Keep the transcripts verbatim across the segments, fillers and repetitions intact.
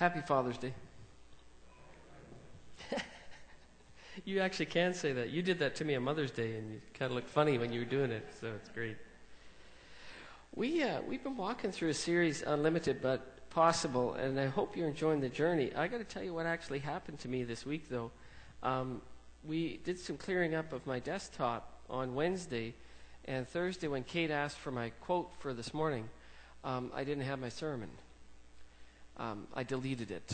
Happy Father's Day. You actually can say that. You did that to me on Mother's Day, and you kind of looked funny when you were doing it, so it's great. We, uh, we've been walking through a series, Unlimited But Possible, and I hope you're enjoying the journey. I got to tell you what actually happened to me this week, though. Um, we did some clearing up of my desktop on Wednesday, and Thursday when Kate asked for my quote for this morning, um, I didn't have my sermon. Um, I deleted it.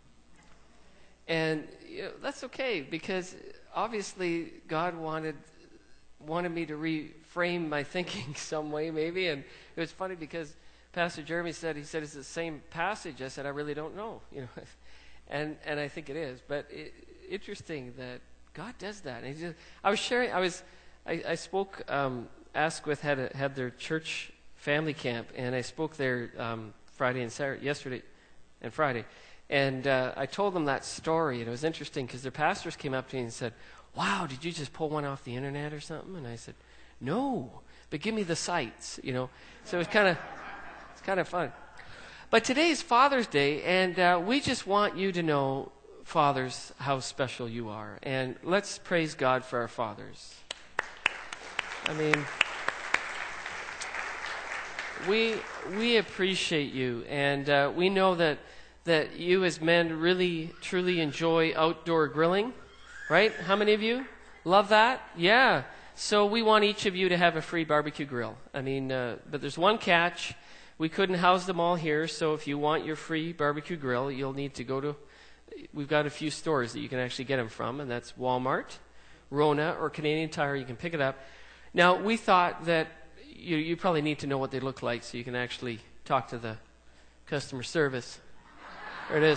And you know, that's okay, because obviously God wanted wanted me to reframe my thinking some way, maybe. And it was funny because Pastor Jeremy said, he said, it's the same passage. I said, I really don't know, you know, and and I think it is. But it, interesting that God does that. And he just, I was sharing, I was, I, I spoke. Um, Asquith had a, had their church family camp, and I spoke there um, Friday and Saturday, yesterday and Friday. And uh, I told them that story, and it was interesting because their pastors came up to me and said, wow, did you just pull one off the internet or something? And I said, no, but give me the sites, you know. So it was kind of, it's kind of fun. But today is Father's Day, and uh, we just want you to know, fathers, how special you are. And let's praise God for our fathers. I mean, we we appreciate you, and uh, we know that that you as men really, truly enjoy outdoor grilling, right? How many of you love that? Yeah. So we want each of you to have a free barbecue grill. I mean, uh, but there's one catch. We couldn't house them all here, so if you want your free barbecue grill, you'll need to go to, we've got a few stores that you can actually get them from, and that's Walmart, Rona, or Canadian Tire. You can pick it up. Now, we thought that you, you probably need to know what they look like so you can actually talk to the customer service. There it is.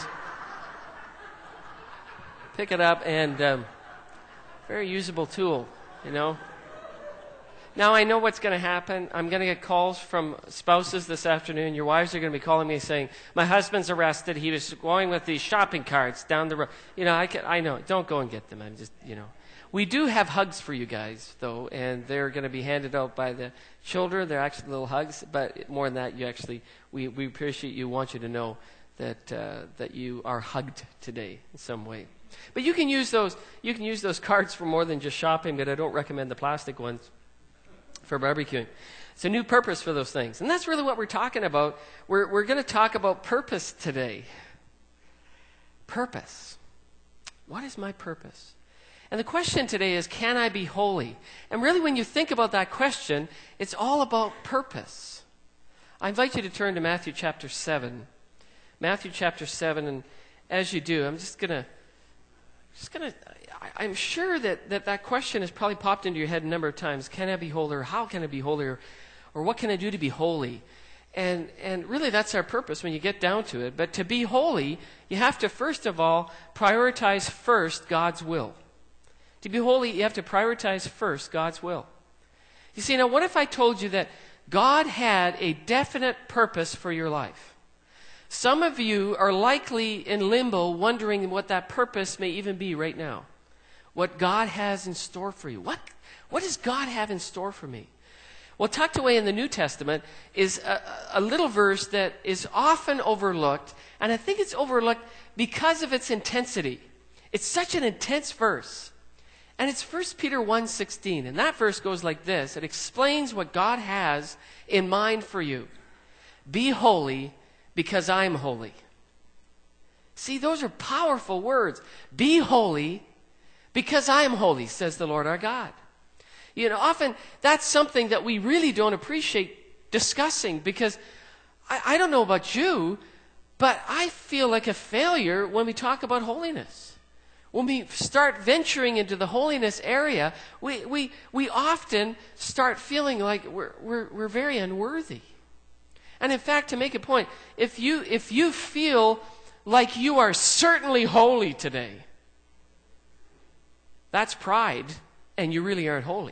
Pick it up, and um, very usable tool, you know. Now I know what's going to happen. I'm going to get calls from spouses this afternoon. Your wives are going to be calling me saying, my husband's arrested. He was going with these shopping carts down the road. You know, I can, I know. Don't go and get them. I'm just, you know. We do have hugs for you guys, though, and they're going to be handed out by the children. They're actually little hugs, but more than that, you actually, we, we appreciate you, want you to know that uh, that you are hugged today in some way. But you can use those you can use those cards for more than just shopping, but I don't recommend the plastic ones for barbecuing. It's a new purpose for those things. And that's really what we're talking about. We're we're going to talk about purpose today. Purpose. What is my purpose? And the question today is, can I be holy? And really when you think about that question, it's all about purpose. I invite you to turn to Matthew chapter seven. Matthew chapter seven, and as you do, I'm just gonna, just gonna. I, I'm sure that, that that question has probably popped into your head a number of times. Can I be holy? Or how can I be holy? Or, or what can I do to be holy? And and really, that's our purpose when you get down to it. But to be holy, you have to first of all prioritize first God's will. To be holy, you have to prioritize first God's will. You see, now what if I told you that God had a definite purpose for your life? Some of you are likely in limbo wondering what that purpose may even be right now. What God has in store for you. What, what does God have in store for me? Well, tucked away in the New Testament is a, a little verse that is often overlooked, and I think it's overlooked because of its intensity. It's such an intense verse. And it's First Peter one sixteen, and that verse goes like this. It explains what God has in mind for you. Be holy, because I'm holy. See, those are powerful words. Be holy because I am holy, says the Lord our God. You know, often that's something that we really don't appreciate discussing, because I, I don't know about you, but I feel like a failure when we talk about holiness. When we start venturing into the holiness area, we, we, we often start feeling like we're, we're, we're very unworthy. And in fact, to make a point, if you if you feel like you are certainly holy today, that's pride, and you really aren't holy.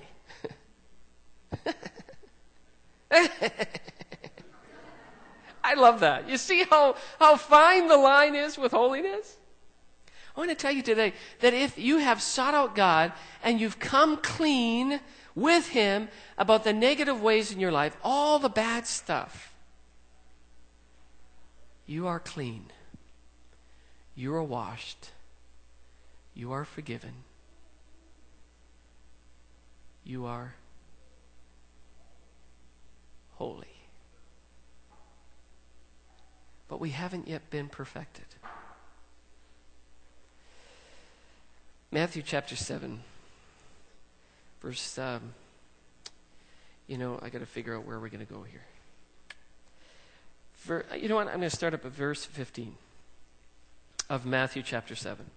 I love that. You see how, how fine the line is with holiness? I want to tell you today that if you have sought out God and you've come clean with Him about the negative ways in your life, all the bad stuff, you are clean. You are washed. You are forgiven. You are holy. But we haven't yet been perfected. Matthew chapter seven, verse, um, you know, I got to figure out where we're going to go here. Ver, you know what? I'm going to start up at verse fifteen of Matthew chapter seven.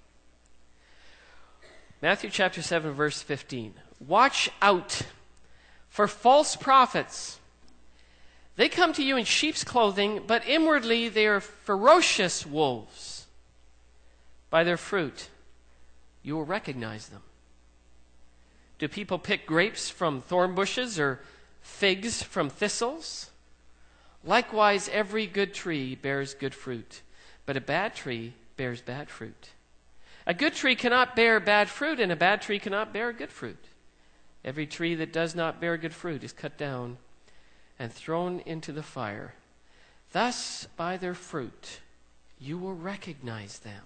Matthew chapter seven, verse fifteen. Watch out for false prophets. They come to you in sheep's clothing, but inwardly they are ferocious wolves. By their fruit, you will recognize them. Do people pick grapes from thorn bushes or figs from thistles? Likewise, every good tree bears good fruit, but a bad tree bears bad fruit. A good tree cannot bear bad fruit, and a bad tree cannot bear good fruit. Every tree that does not bear good fruit is cut down and thrown into the fire. Thus, by their fruit, you will recognize them.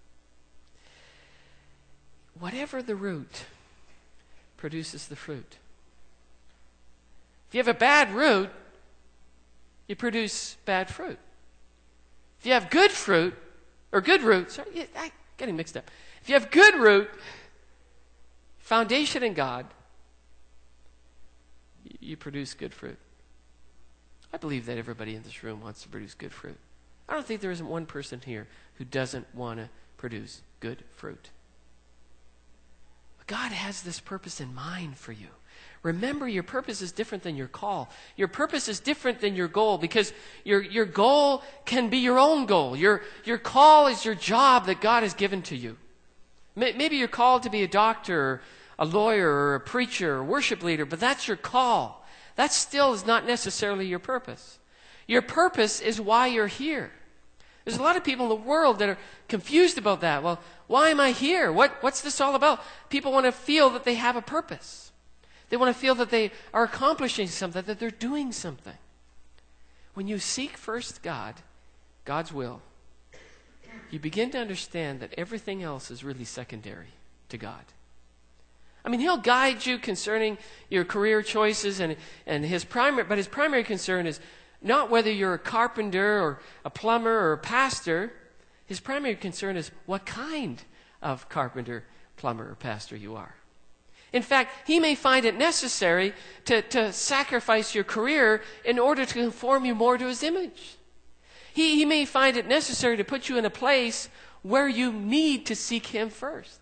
Whatever the root produces the fruit. If you have a bad root, you produce bad fruit. If you have good fruit, or good root, sorry, I'm getting mixed up. If you have good root, foundation in God, you produce good fruit. I believe that everybody in this room wants to produce good fruit. I don't think there isn't one person here who doesn't want to produce good fruit. But God has this purpose in mind for you. Remember, your purpose is different than your call. Your purpose is different than your goal, because your, your goal can be your own goal. Your, your call is your job that God has given to you. Maybe you're called to be a doctor, or a lawyer, or a preacher, or worship leader, but that's your call. That still is not necessarily your purpose. Your purpose is why you're here. There's a lot of people in the world that are confused about that. Well, why am I here? What, what's this all about? People want to feel that they have a purpose. They want to feel that they are accomplishing something, that they're doing something. When you seek first God, God's will, you begin to understand that everything else is really secondary to God. I mean, He'll guide you concerning your career choices, and, and his primary, but His primary concern is not whether you're a carpenter or a plumber or a pastor. His primary concern is what kind of carpenter, plumber, or pastor you are. In fact, He may find it necessary to, to sacrifice your career in order to conform you more to His image. He, he may find it necessary to put you in a place where you need to seek Him first.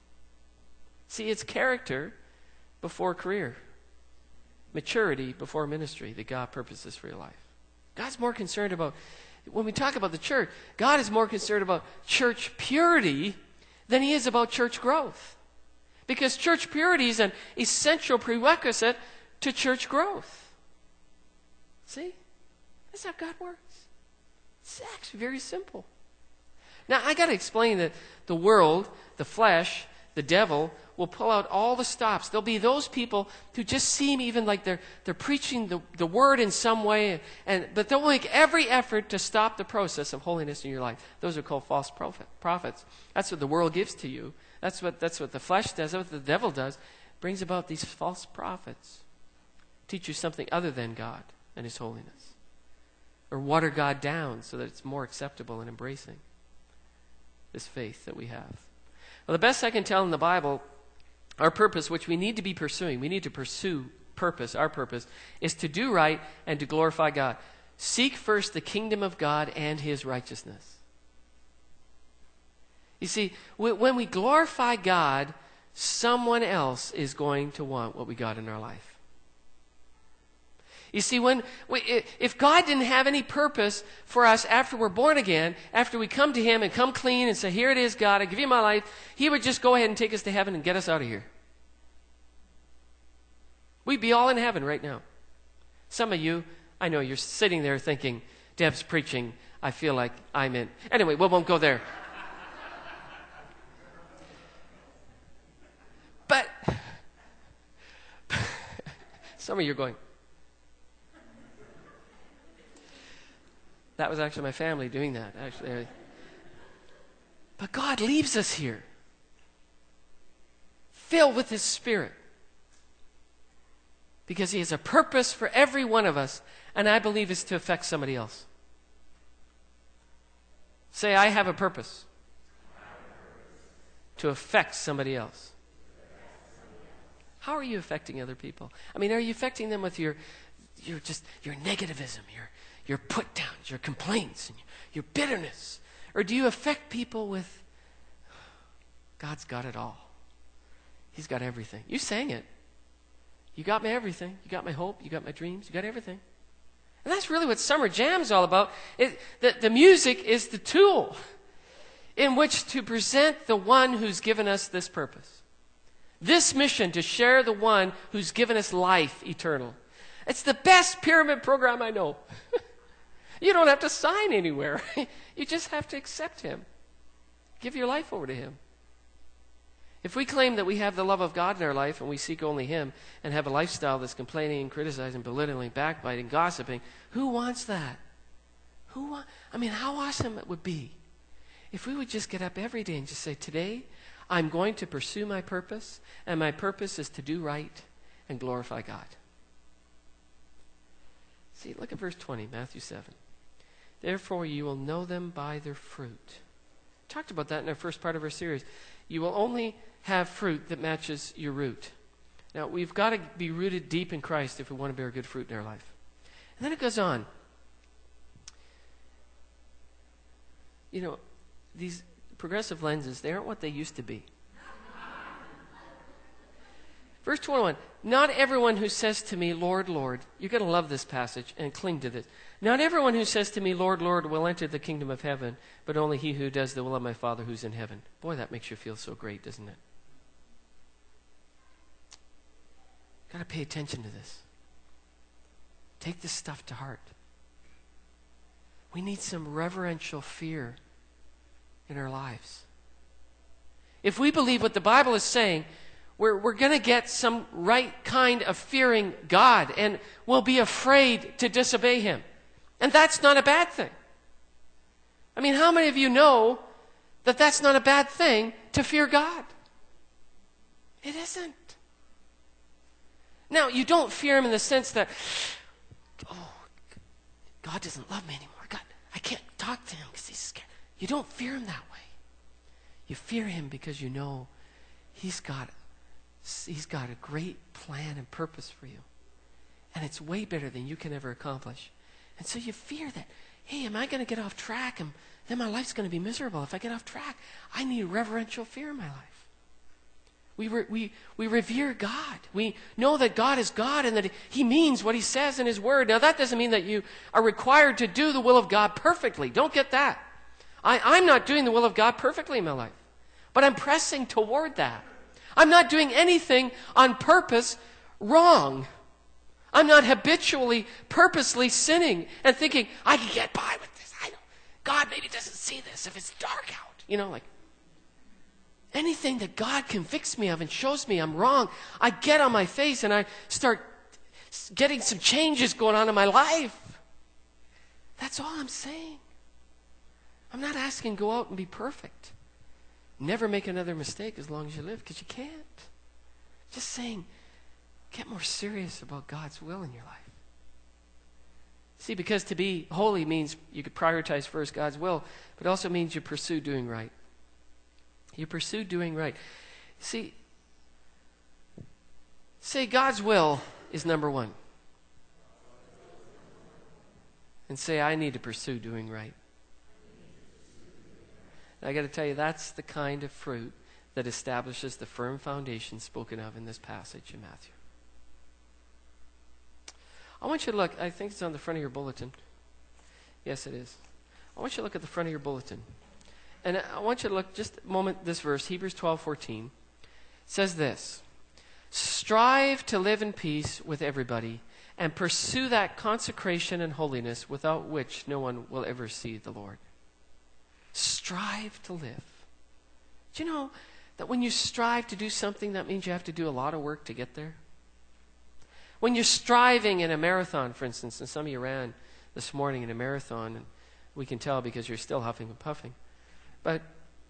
See, it's character before career. Maturity before ministry that God purposes for your life. God's more concerned about, when we talk about the church, God is more concerned about church purity than He is about church growth. Because church purity is an essential prerequisite to church growth. See? That's how God works. It's actually very simple. Now, I got to explain that the world, the flesh, the devil will pull out all the stops. There'll be those people who just seem even like they're they're preaching the, the word in some way, and, and but they'll make every effort to stop the process of holiness in your life. Those are called false prophet, prophets. That's what the world gives to you. That's what that's what the flesh does. That's what the devil does. Brings about these false prophets. Teach you something other than God and His holiness. Or water God down so that it's more acceptable and embracing this faith that we have. Well, the best I can tell in the Bible, our purpose, which we need to be pursuing, we need to pursue purpose, our purpose, is to do right and to glorify God. Seek first the kingdom of God and His righteousness. You see, when we glorify God, someone else is going to want what we got in our life. You see, when we, if God didn't have any purpose for us after we're born again, after we come to Him and come clean and say, here it is, God, I give you my life, He would just go ahead and take us to heaven and get us out of here. We'd be all in heaven right now. Some of you, I know you're sitting there thinking, Deb's preaching, I feel like I'm in. Anyway, we won't go there. But some of you are going, that was actually my family doing that, actually. But God leaves us here, filled with His Spirit, because He has a purpose for every one of us, and I believe it's to affect somebody else. Say, I have a purpose to affect somebody else. How are you affecting other people? I mean, are you affecting them with your, your just your negativism, your your put downs, your complaints, and your, your bitterness, or do you affect people with God's got it all? He's got everything. You sang it. You got me everything. You got my hope. You got my dreams. You got everything. And that's really what Summer Jam is all about. It, the, the music is the tool in which to present the one who's given us this purpose. This mission to share the one who's given us life eternal. It's the best pyramid program I know. You don't have to sign anywhere. You just have to accept Him. Give your life over to Him. If we claim that we have the love of God in our life and we seek only Him and have a lifestyle that's complaining, criticizing, belittling, backbiting, gossiping, who wants that? Who wa- I mean, how awesome it would be if we would just get up every day and just say, today I'm going to pursue my purpose, and my purpose is to do right and glorify God. See, look at verse twenty, Matthew seven. Therefore you will know them by their fruit. Talked about that in our first part of our series. You will only have fruit that matches your root. Now, we've got to be rooted deep in Christ if we want to bear good fruit in our life. And then it goes on. You know, these progressive lenses, they aren't what they used to be. Verse twenty-one, not everyone who says to me, Lord, Lord, you're going to love this passage and cling to this. Not everyone who says to me, Lord, Lord, will enter the kingdom of heaven, but only he who does the will of my Father who's in heaven. Boy, that makes you feel so great, doesn't it? Got to pay attention to this. Take this stuff to heart. We need some reverential fear in our lives. If we believe what the Bible is saying, we're, we're going to get some right kind of fearing God, and we'll be afraid to disobey Him. And that's not a bad thing. I mean, how many of you know that that's not a bad thing to fear God? It isn't. Now, you don't fear Him in the sense that, oh, God doesn't love me anymore. God, I can't talk to Him because He's scared. You don't fear Him that way. You fear Him because you know He's got, He's got a great plan and purpose for you. And it's way better than you can ever accomplish. And so you fear that, hey, am I going to get off track? And then my life's going to be miserable if I get off track. I need reverential fear in my life. We, re- we, we revere God. We know that God is God and that He means what He says in His Word. Now, that doesn't mean that you are required to do the will of God perfectly. Don't get that. I, I'm not doing the will of God perfectly in my life. But I'm pressing toward that. I'm not doing anything on purpose wrong. I'm not habitually, purposely sinning and thinking, I can get by with this. I know. God maybe doesn't see this if it's dark out. You know, like anything that God convicts me of and shows me I'm wrong, I get on my face and I start getting some changes going on in my life. That's all I'm saying. I'm not asking go out and be perfect. Never make another mistake as long as you live, because you can't. Just saying, get more serious about God's will in your life. See, because to be holy means you could prioritize first God's will, but it also means you pursue doing right. You pursue doing right. See, say God's will is number one. And say, I need to pursue doing right. I got to tell you, that's the kind of fruit that establishes the firm foundation spoken of in this passage in Matthew. I want you to look, I think it's on the front of your bulletin. Yes, it is. I want you to look at the front of your bulletin. And I want you to look just a moment, this verse, Hebrews twelve fourteen. It says this, strive to live in peace with everybody and pursue that consecration and holiness without which no one will ever see the Lord. Strive to live. Do you know that when you strive to do something, that means you have to do a lot of work to get there? When you're striving in a marathon, for instance, and some of you ran this morning in a marathon, and we can tell because you're still huffing and puffing. But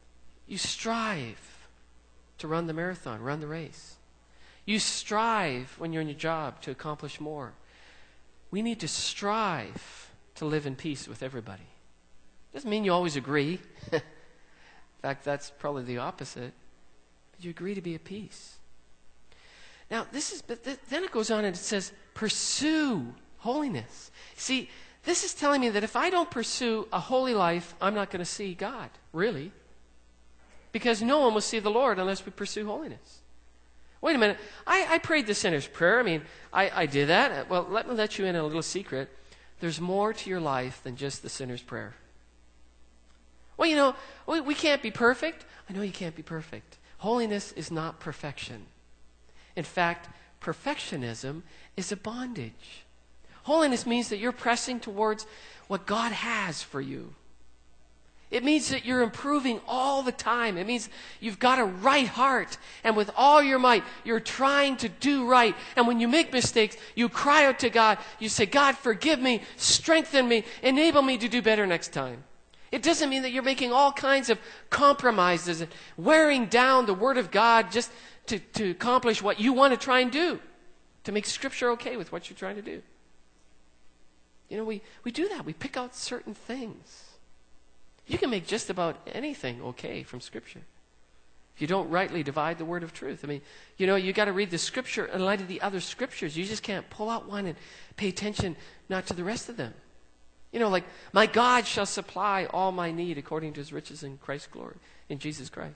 You strive to run the marathon, run the race. You strive when you're in your job to accomplish more. We need to strive to live in peace with everybody. Doesn't mean you always agree. In fact, that's probably the opposite. But you agree to be at peace. Now, this is, but th- then it goes on and it says, pursue holiness. See, this is telling me that if I don't pursue a holy life, I'm not going to see God, really. Because no one will see the Lord unless we pursue holiness. Wait a minute. I, I prayed the sinner's prayer. I mean, I, I did that. Well, let me let you in on a little secret. There's more to your life than just the sinner's prayer. Well, you know, we, we can't be perfect. I know you can't be perfect. Holiness is not perfection. In fact, perfectionism is a bondage. Holiness means that you're pressing towards what God has for you. It means that you're improving all the time. It means you've got a right heart. And with all your might, you're trying to do right. And when you make mistakes, you cry out to God. You say, God, forgive me, strengthen me, enable me to do better next time. It doesn't mean that you're making all kinds of compromises and wearing down the Word of God just to, to accomplish what you want to try and do, to make Scripture okay with what you're trying to do. You know, we, we do that. We pick out certain things. You can make just about anything okay from Scripture if you don't rightly divide the word of truth. I mean, you know, you got to read the Scripture in light of the other Scriptures. You just can't pull out one and pay attention not to the rest of them. You know, like, my God shall supply all my need according to his riches in Christ's glory, in Jesus Christ.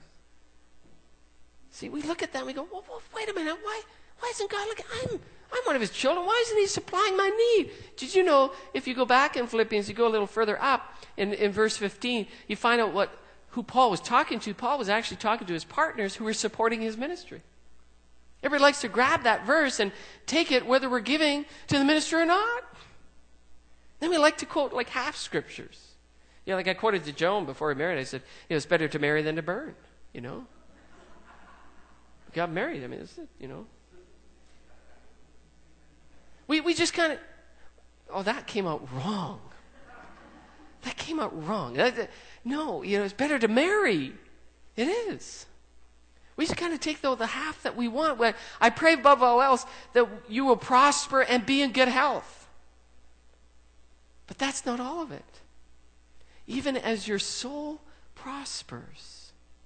See, we look at that and we go, well, well, wait a minute, why, why isn't God looking? I'm, I'm one of his children. Why isn't he supplying my need? Did you know, if you go back in Philippians, you go a little further up, in, in verse fifteen, you find out what who Paul was talking to. Paul was actually talking to his partners who were supporting his ministry. Everybody likes to grab that verse and take it whether we're giving to the ministry or not. Then we like to quote like half scriptures. You know, like I quoted to Joan before we married. I said, you know, it's better to marry than to burn, you know. We got married. I mean, that's it, you know. We we just kind of, oh, that came out wrong. That came out wrong. That, that, no, you know, it's better to marry. It is. We just kind of take, though, the half that we want. When I pray above all else that you will prosper and be in good health. But that's not all of it. Even as your soul prospers.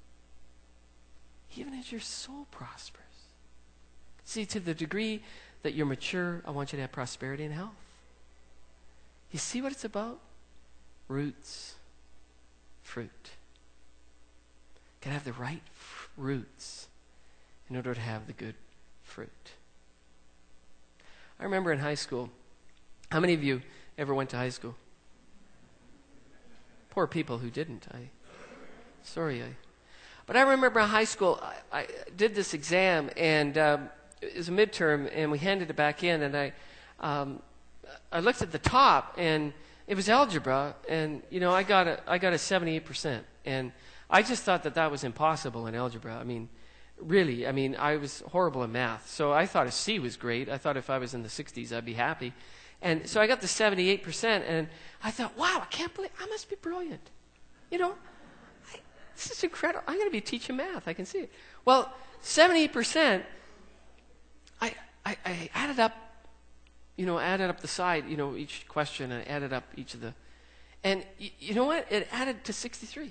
Even as your soul prospers. See, to the degree that you're mature, I want you to have prosperity and health. You see what it's about? Roots, fruit. Got to have the right f- roots in order to have the good fruit. I remember in high school, how many of you ever went to high school? Poor people who didn't. I, sorry, I. But I remember in high school, I, I did this exam, and um, it was a midterm, and we handed it back in, and I, um, I looked at the top, and it was algebra, and you know, I got a I got a seventy-eight percent, and I just thought that that was impossible in algebra. I mean, really, I mean, I was horrible in math, so I thought a C was great. I thought if I was in the sixties, I'd be happy, and so I got the seventy-eight percent, and I thought, wow, I can't believe I must be brilliant, you know. I, this is incredible. I'm going to be teaching math. I can see it. Well, seventy-eight percent. I I, I added up. You know, added up the side, you know, each question, and added up each of the, and y- you know what? It added to sixty-three.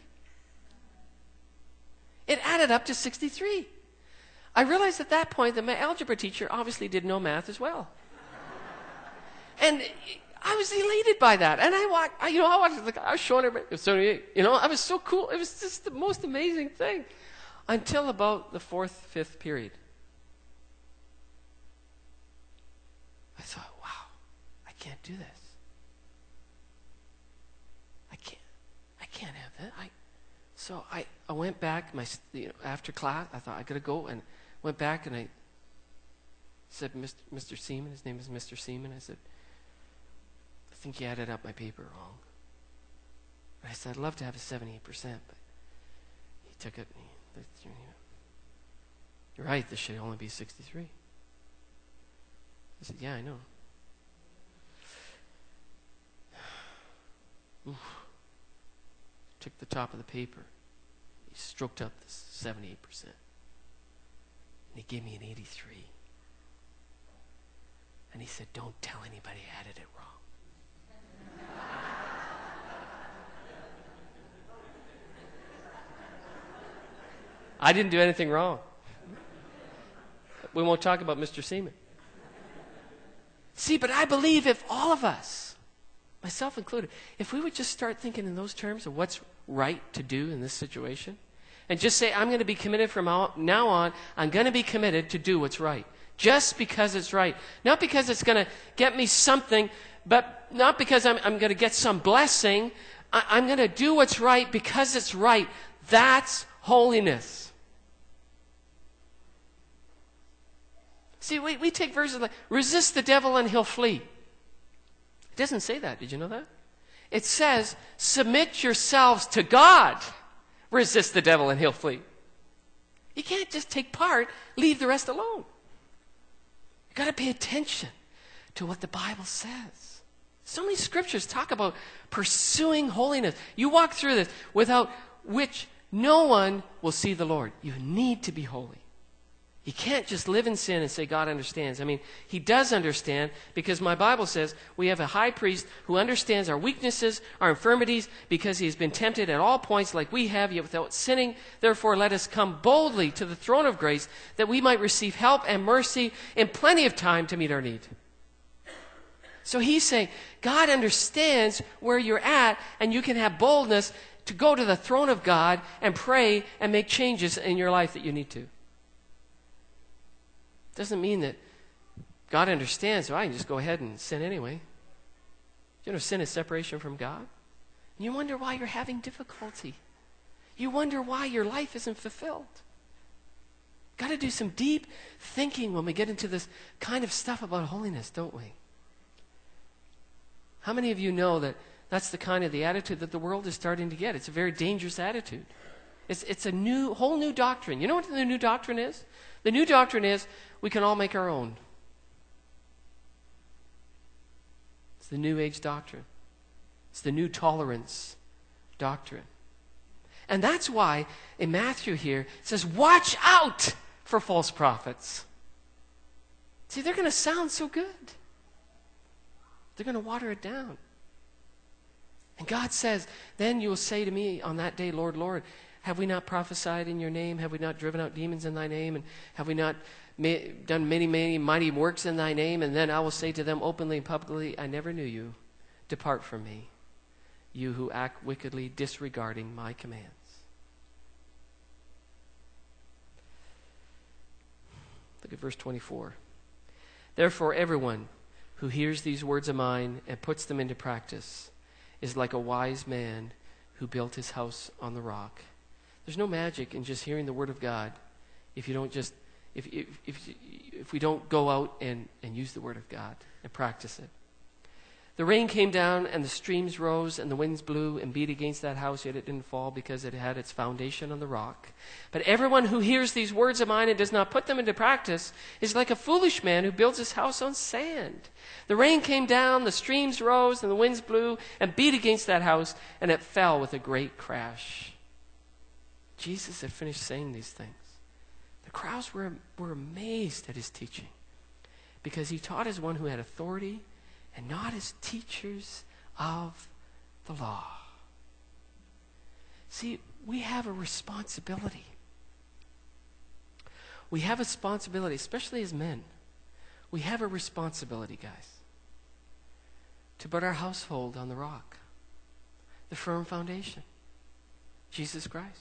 It added up to sixty-three. I realized at that point that my algebra teacher obviously did know math as well. And I was elated by that. And I walked, I, you know, I watched, I was showing everybody, it was seventy-eight. You know, I was so cool. It was just the most amazing thing. Until about the fourth, fifth period. I thought, wow, I can't do this. I can't, I can't have that. I, so I, I went back, my, you know, after class, I thought I gotta go, and went back and I said, Mister Mister Seaman, his name is Mister Seaman, I said, I think you added up my paper wrong. And I said, I'd love to have a seventy-eight percent, but he took it and he, you're right, this should only be sixty-three. I said, yeah, I know. Oof. Took the top of the paper. He stroked up the seventy-eight percent. And he gave me an eighty-three. And he said, don't tell anybody I added it wrong. I didn't do anything wrong. We won't talk about Mister Seaman. See, but I believe if all of us, myself included, if we would just start thinking in those terms of what's right to do in this situation, and just say, I'm going to be committed from now on, I'm going to be committed to do what's right. Just because it's right. Not because it's going to get me something, but not because I'm, I'm going to get some blessing. I, I'm going to do what's right because it's right. That's holiness. See, we, we take verses like, resist the devil and he'll flee. It doesn't say that. Did you know that? It says, submit yourselves to God. Resist the devil and he'll flee. You can't just take part, leave the rest alone. You've got to pay attention to what the Bible says. So many scriptures talk about pursuing holiness. You walk through this without which no one will see the Lord. You need to be holy. You can't just live in sin and say God understands. I mean, he does understand because my Bible says we have a high priest who understands our weaknesses, our infirmities, because he has been tempted at all points like we have, yet without sinning. Therefore, let us come boldly to the throne of grace that we might receive help and mercy in plenty of time to meet our need. So he's saying God understands where you're at, and you can have boldness to go to the throne of God and pray and make changes in your life that you need to. Doesn't mean that God understands, so I can just go ahead and sin anyway. You know, sin is separation from God. And you wonder why you're having difficulty. You wonder why your life isn't fulfilled. Got to do some deep thinking when we get into this kind of stuff about holiness, don't we? How many of you know that that's the kind of the attitude that the world is starting to get? It's a very dangerous attitude. It's, it's a new, whole new doctrine. You know what the new doctrine is? The new doctrine is we can all make our own. It's the New Age doctrine. It's the new tolerance doctrine. And that's why in Matthew here it says, watch out for false prophets. See, they're going to sound so good. They're going to water it down. And God says, then you will say to me on that day, Lord, Lord, have we not prophesied in your name? Have we not driven out demons in thy name? And have we not ma- done many, many mighty works in thy name? And then I will say to them openly and publicly, I never knew you. Depart from me, you who act wickedly, disregarding my commands. Look at verse twenty-four. Therefore, everyone who hears these words of mine and puts them into practice is like a wise man who built his house on the rock. There's no magic in just hearing the word of God if you don't just if if if, if we don't go out and, and use the word of God and practice it. The rain came down and the streams rose and the winds blew and beat against that house, yet it didn't fall because it had its foundation on the rock. But everyone who hears these words of mine and does not put them into practice is like a foolish man who builds his house on sand. The rain came down, the streams rose, and the winds blew and beat against that house, and it fell with a great crash. Jesus had finished saying these things. The crowds were, were amazed at his teaching because he taught as one who had authority and not as teachers of the law. See, we have a responsibility. We have a responsibility, especially as men. We have a responsibility, guys, to put our household on the rock, the firm foundation, Jesus Christ.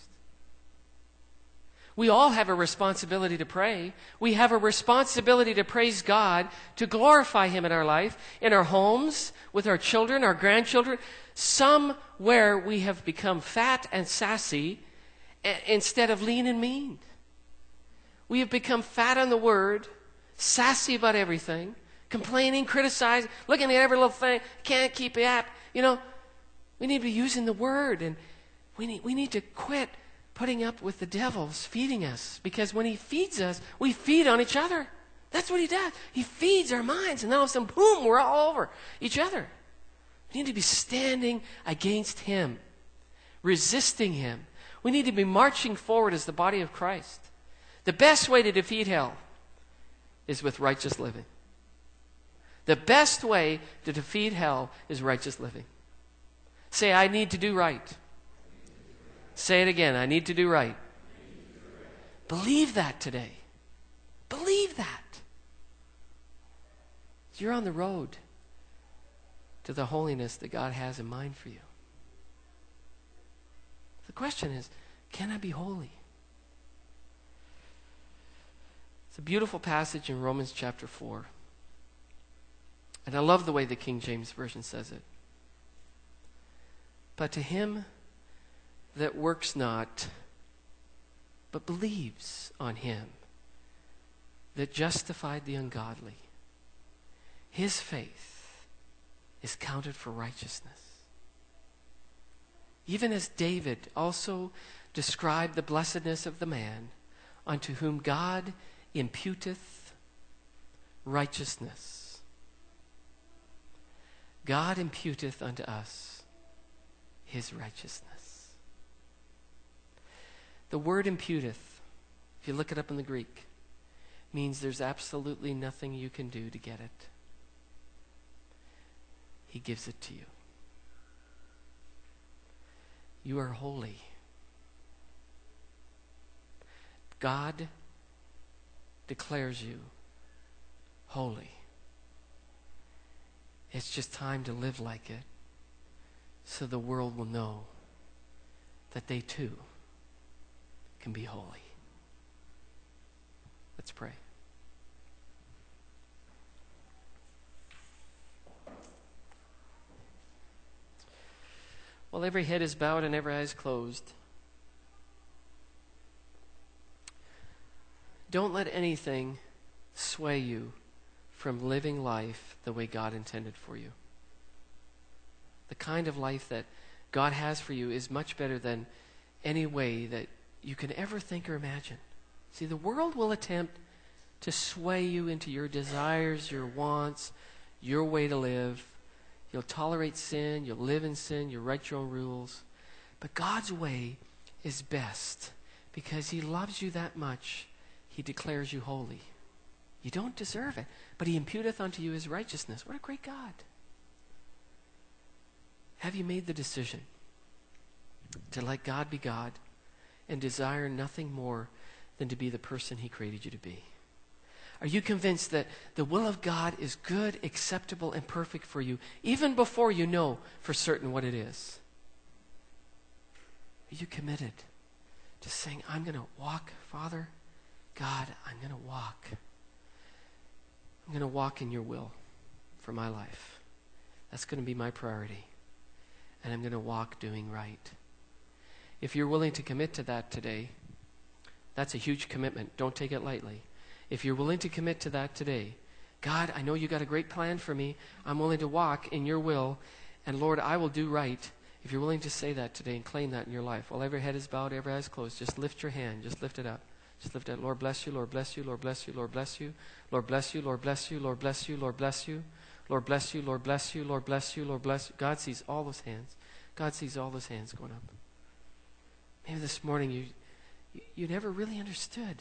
We all have a responsibility to pray. We have a responsibility to praise God, to glorify him in our life, in our homes, with our children, our grandchildren. Somewhere we have become fat and sassy a- instead of lean and mean. We have become fat on the word, sassy about everything, complaining, criticizing, looking at every little thing, can't keep it up. You know, we need to be using the word, and we need, we need to quit putting up with the devil's feeding us, because when he feeds us, we feed on each other. That's what he does. He feeds our minds, and then all of a sudden, boom, we're all over each other. We need to be standing against him, resisting him. We need to be marching forward as the body of Christ. The best way to defeat hell is with righteous living. The best way to defeat hell is righteous living. Say, I need to do right. Say it again, I need to do right. Believe that today. Believe that. You're on the road to the holiness that God has in mind for you. The question is, can I be holy? It's a beautiful passage in Romans chapter four. And I love the way the King James Version says it. But to him that works not, but believes on him that justified the ungodly, his faith is counted for righteousness. Even as David also described the blessedness of the man unto whom God imputeth righteousness. God imputeth unto us his righteousness. The word imputeth, if you look it up in the Greek, means there's absolutely nothing you can do to get it. He gives it to you. You are holy. God declares you holy. It's just time to live like it so the world will know that they too can be holy. Let's pray. While every head is bowed and every eye is closed, don't let anything sway you from living life the way God intended for you. The kind of life that God has for you is much better than any way that you can ever think or imagine. See, the world will attempt to sway you into your desires, your wants, your way to live. You'll tolerate sin, you'll live in sin, you'll write your own rules. But God's way is best because he loves you that much, he declares you holy. You don't deserve it, but he imputeth unto you his righteousness. What a great God. Have you made the decision to let God be God and desire nothing more than to be the person he created you to be? Are you convinced that the will of God is good, acceptable, and perfect for you, even before you know for certain what it is? Are you committed to saying, I'm going to walk, Father, God, I'm going to walk. I'm going to walk in your will for my life. That's going to be my priority. And I'm going to walk doing right. If you're willing to commit to that today, that's a huge commitment. Don't take it lightly. If you're willing to commit to that today, God, I know you got a great plan for me. I'm willing to walk in your will. And Lord, I will do right. If you're willing to say that today and claim that in your life, while every head is bowed, every eye is closed, just lift your hand. Just lift it up. Just lift it up. Lord bless you, Lord bless you, Lord bless you, Lord bless you. Lord bless you, Lord bless you, Lord bless you, Lord bless you. Lord bless you, Lord bless you, Lord bless you, Lord bless you. God sees all those hands. God sees all those hands going up. Maybe this morning you, you, you never really understood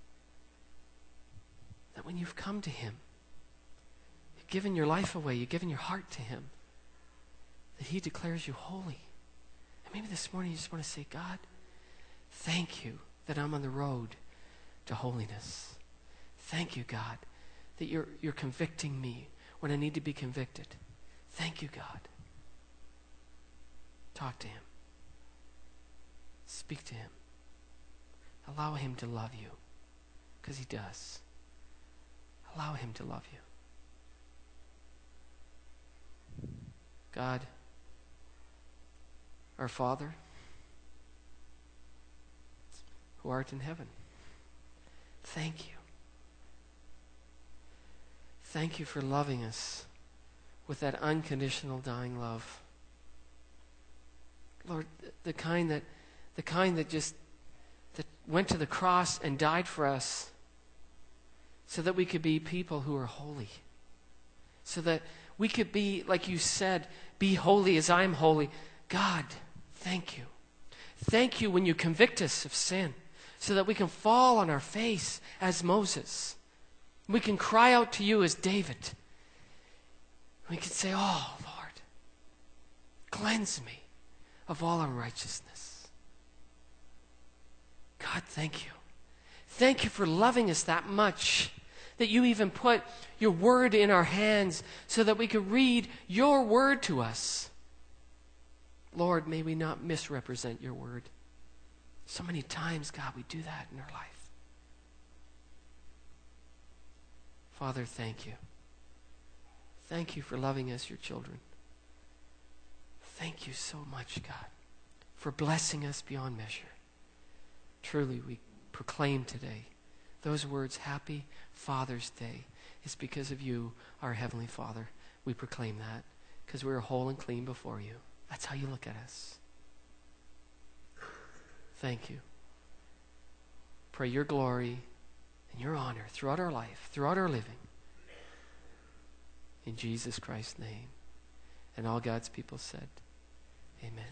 that when you've come to him, you've given your life away, you've given your heart to him, that he declares you holy. And maybe this morning you just want to say, God, thank you that I'm on the road to holiness. Thank you, God, that you're, you're convicting me when I need to be convicted. Thank you, God. Talk to him. Speak to him. Allow him to love you, because he does. Allow him to love you. God, our Father, who art in heaven, thank you. Thank you for loving us with that unconditional dying love. Lord, the kind that the kind that just that went to the cross and died for us so that we could be people who are holy. So that we could be, like you said, be holy as I am holy. God, thank you. Thank you when you convict us of sin so that we can fall on our face as Moses. We can cry out to you as David. We can say, oh, Lord, cleanse me of all unrighteousness. God, thank you. Thank you for loving us that much, that you even put your word in our hands so that we could read your word to us. Lord, may we not misrepresent your word. So many times, God, we do that in our life. Father, thank you. Thank you for loving us, your children. Thank you so much, God, for blessing us beyond measure. Truly, we proclaim today those words, Happy Father's Day, is because of you, our Heavenly Father. We proclaim that because we are whole and clean before you. That's how you look at us. Thank you. Pray your glory and your honor throughout our life, throughout our living. In Jesus Christ's name. And all God's people said, amen.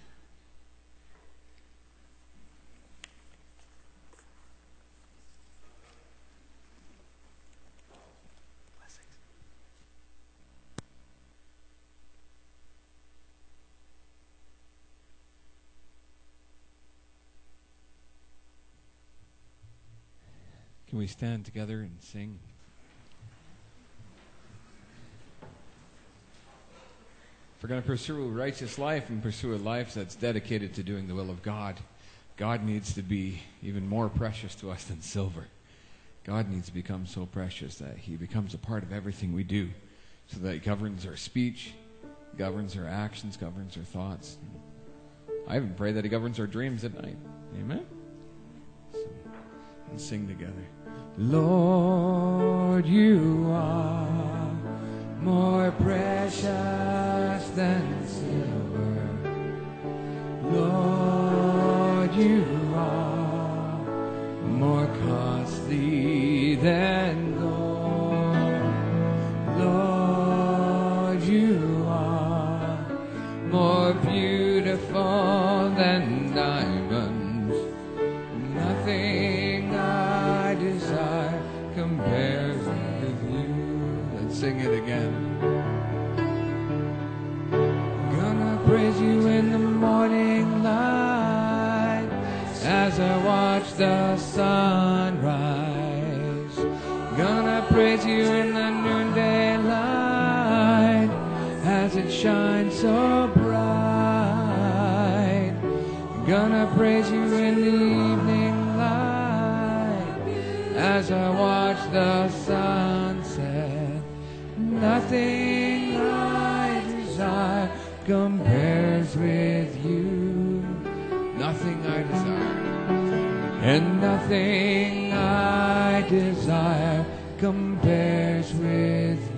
Can we stand together and sing? If we're going to pursue a righteous life and pursue a life that's dedicated to doing the will of God, God needs to be even more precious to us than silver. God needs to become so precious that he becomes a part of everything we do, so that he governs our speech, governs our actions, governs our thoughts. I even pray that he governs our dreams at night. Amen? So, let's sing together. Lord, you are more precious than silver. Lord, you are more costly than gold. Lord, you are more beautiful than diamonds. Nothing I desire compares with you. Let's sing it again. Gonna praise you in the morning light as I watch the sun rise. Gonna praise you in the noonday light as it shines so bright. Gonna praise you in the evening light as I watch the sunset. Nothing I desire compares with you. Nothing I desire. And nothing I desire compares with you.